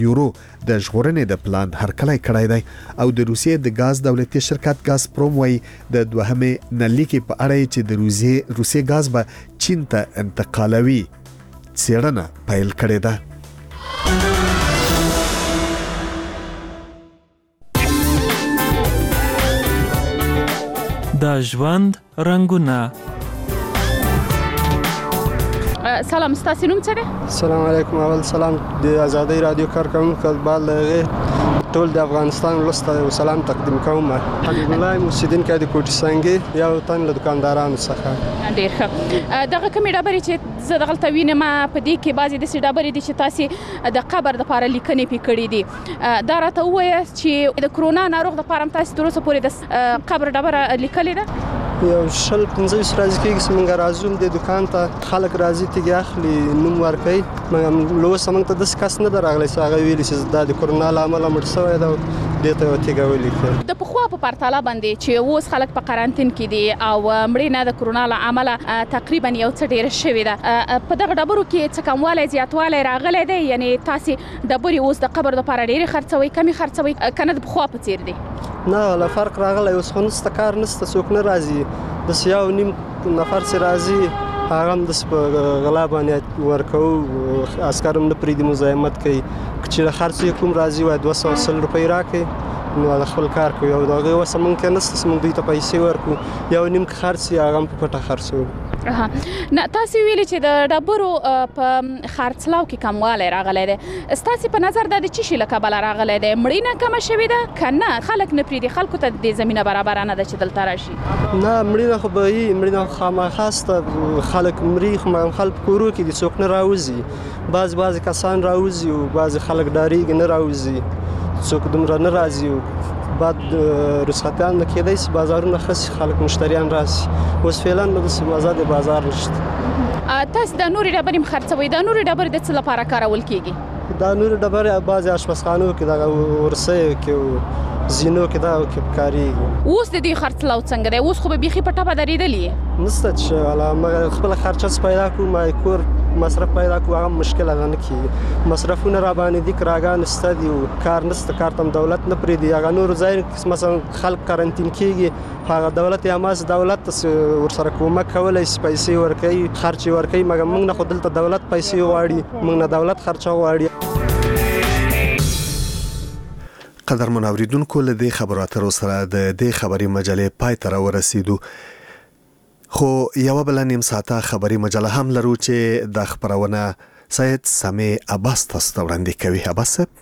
یورو د ژغورنې د پلان هرکلی کړی دی او د روسیې د غاز دولتي شرکت غازپروم وایي د دوهمې نلیکې په اړه چې د روسیې غاز به چین ته انتقالوي څېړنه پیل کړې ده. د ژوند رنګونه. سلام، ستاسو نوم څه دی؟ السلام علیکم. اول سلام د آزادۍ رادیو کارکونکو بال ټول د افغانستان ولسته سلام تقدیم کوم. حبیب الله اوسیدونکی د کوټي سنگي یو تن له دکاندارانو څخه. ډیر ښه. دغه کومې ډبرې چې زه دغلته وینم په دې کې بعضې داسې ډبرې دي چې تاسې د قبر دپاره لیکنې پې کړي دي. دا راته ووایه چې د کرونا ناروغ دپاره هم تاسې تر اوسه پورې د قبر ډبره لیکلې ده؟ یو 15 ورځې کېږي چې موږ راځو د دکان ته، خلک راځي تیږې اخلي نوم ورکوي. له اوسه موږ ته داسې کس نه ده راغلی چې هغه ویلي چې دا د کرونا له امله مړ شوی ده او دې ته یوه تیږه ولیکل. د پخوا په پرتله باندې چې اوس خلک په قرنطین کې دي او مړینه د کرونا له امله تقریبا یو څه ډېره شوې ده، په دغه ډبرو کې څه کموالی زیاتوالی راغلی دی؟ یعنې تاسې ډبرې اوس د قبر دپاره ډېرې خرڅوئ، کمې خرڅوئ که نه د پخوا په څېر دي؟ نه، لا فرق راغلی اوس خو نشته، کار نشته، څوک نه راځي. داسې یو نیم نفر چې راځي هغه هم داسې په غلا باندې ورکوو، عسکر هم نه پرېږدي، مزاحمت کوي. که چېرې خرڅ یې کوم راځي وایي 210 روپۍ راکړئ نو هغه خپل کار کوي او د هغې وسه موږ کې نشته چې موږ دوی ته پیسې ورکړو. یو نیم که خرڅ یې هغه هم په پټه خرڅوو. نه، تاسې ویلي چې د ډبرو په خرڅلاو کې کموالی راغلی دی. ستاسې په نظر دا د څه شي له کبله راغلی دی؟ مړینه کمه شوې ده که نه خلک نه پرېږدي، خلکو ته دې زمینه برابره نه ده چې دلته راشي؟ نه، مړینه خو به وي، مړینه خو خامخا شته، خلک مري خو خلک په کورو کې دي، څوک نه راوځي. بعضې کسان راوځي او بعضې خلک ډارېږي نه راوځي، څوک دومره نه راځي. بعد رخصتیان نه کېدای شي بازارونه ښه شي، خلک مشتریان راشي. اوس فعلا نو داسې مزه د بازار نشته. تاسې دا نورې ډبرې هم خرڅوئ، دا نورې ډبرې د څه لپاره کارول کېږي؟ دا نورې ډبرې بعضې اشپزخانو کې دغه ورسیو کې زینو کې دغو کې کارېږي. اوس د دوی خرڅلاو څنګه دی؟ اوس خو به بیخي په ټپه درېدلي یې. نشته چې خپله خرچه پیدا کړو، ما کور مصرف پیدا کړو، هغه مشکل هغه نه کېږي. مصرفونه را باندې دي، کراګان شته دي او کار نشته، کار ته هم دولت نه پرېږدي. هغه نورو ځایونو کې مثلا خلک قرنطین کېږي، هغه دولت یې هماسې دولت ته ورسره کومک کولی شي، پیسې ورکوي، خرچ یې ورکوي. مګر موږ نه خو دلته دولت پیسې غواړي، موږ نه دولت خرچه غواړي. قدرمن اوریدونکو، له دې خبرو اترو سره د دې خبري مجلې پای ته راورسېدو، خو یوه بله نیم ساعته خبري مجله هم لرو چې د خپرونه سید سمیع عباس تاسو ته وړاندې کوي. عباس صاحب.